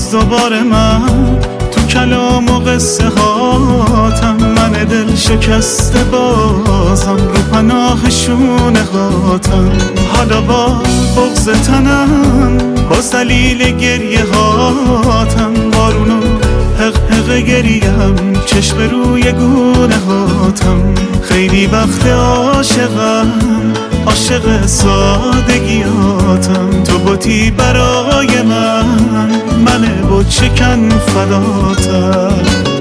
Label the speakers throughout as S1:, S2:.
S1: باز دوباره من تو کلام و قصه هاتم، من دل شکسته بازم رو پناه شونه هاتم. حالا با بغض تنم، با ذلیل گریه هاتم، بارونو حق حق گریم، چشم روی گونه هاتم. خیلی وقت عاشقم، عاشق سادگیاتم. تو بودی برای من بود شکن فداتم.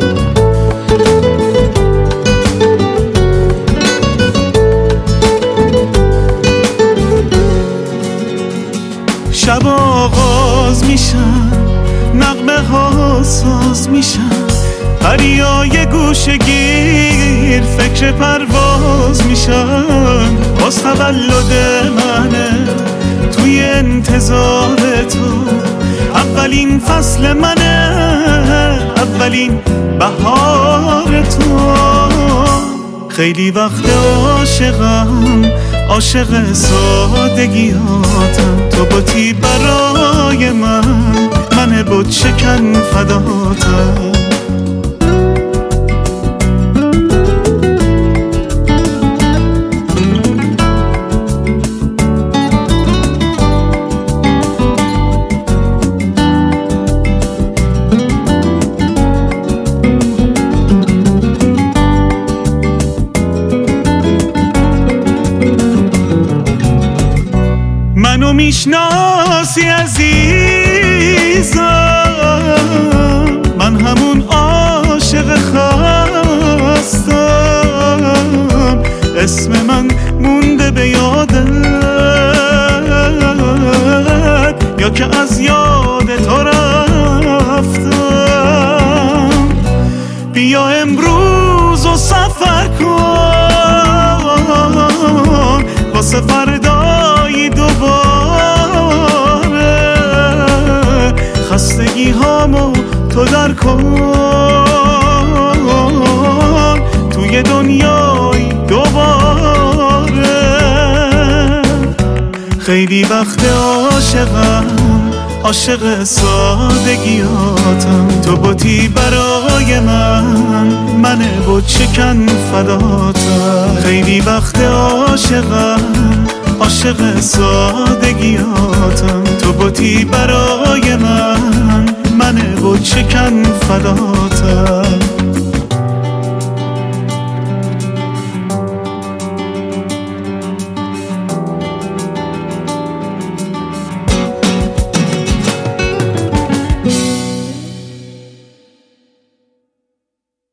S1: شب آغاز میشن، نغمه ها ساز میشن، پریای گوشه گیر فکر پرواز میشن. باز تولد منه توی انتظار تو، اولین فصل منه، اولین بهار تو. خیلی وقت عاشقم، عاشق سادگیاتم. تو بودی برای من بود شکن فداتم. منو میشناسی عزیزم، من همون عاشق خستم. اسم من مونده به یادت، یا که از یاد تو رفتم. بیا امروز و سفر کن واسه فردای دوباره. خستگی هامو تو در کن توی دنیای دوباره. خیلی وقت عاشقم، عاشق سادگیاتم. تو بودی برای من بود شکن فداتم. خیلی وقت عاشقم، عاشق سادگیاتم. تو بودی برای من بود شکن فداتم.